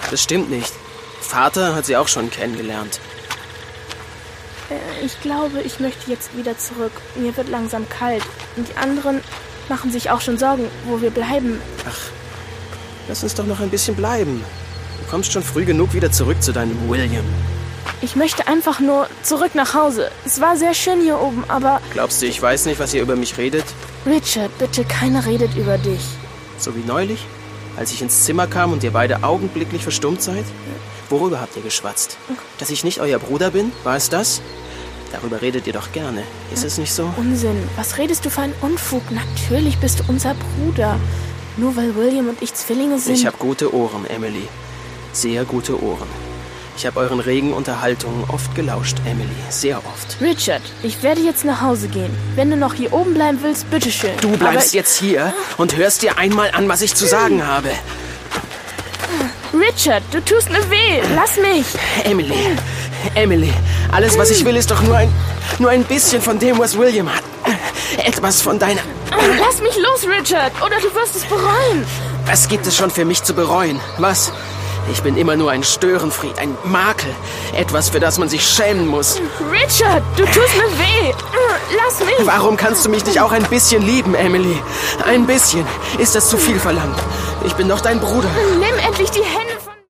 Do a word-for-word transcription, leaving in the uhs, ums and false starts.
Das stimmt nicht. Vater hat sie auch schon kennengelernt. Äh, ich glaube, ich möchte jetzt wieder zurück. Mir wird langsam kalt. Und die anderen machen sich auch schon Sorgen, wo wir bleiben. Ach, lass uns doch noch ein bisschen bleiben. Du kommst schon früh genug wieder zurück zu deinem William. Ich möchte einfach nur zurück nach Hause. Es war sehr schön hier oben, aber... Glaubst du, ich weiß nicht, was ihr über mich redet? Richard, bitte, keiner redet über dich. So wie neulich, als ich ins Zimmer kam und ihr beide augenblicklich verstummt seid? Worüber habt ihr geschwatzt? Dass ich nicht euer Bruder bin? War es das? Darüber redet ihr doch gerne. Ist es nicht so? Unsinn. Was redest du für einen Unfug? Natürlich bist du unser Bruder. Nur weil William und ich Zwillinge sind. Ich habe gute Ohren, Emily. Sehr gute Ohren. Ich habe euren regen Unterhaltungen oft gelauscht, Emily. Sehr oft. Richard, ich werde jetzt nach Hause gehen. Wenn du noch hier oben bleiben willst, bitteschön. Du bleibst jetzt hier und hörst dir einmal an, was ich zu sagen habe. Richard, du tust mir weh. Lass mich. Emily, Emily, alles, was ich will, ist doch nur ein, nur ein bisschen von dem, was William hat. Etwas von deiner... Lass mich los, Richard, oder du wirst es bereuen. Was gibt es schon für mich zu bereuen? Was? Ich bin immer nur ein Störenfried, ein Makel. Etwas, für das man sich schämen muss. Richard, du tust mir weh. Lass mich. Warum kannst du mich nicht auch ein bisschen lieben, Emily? Ein bisschen. Ist das zu viel verlangt? Ich bin doch dein Bruder. Nimm endlich die Hände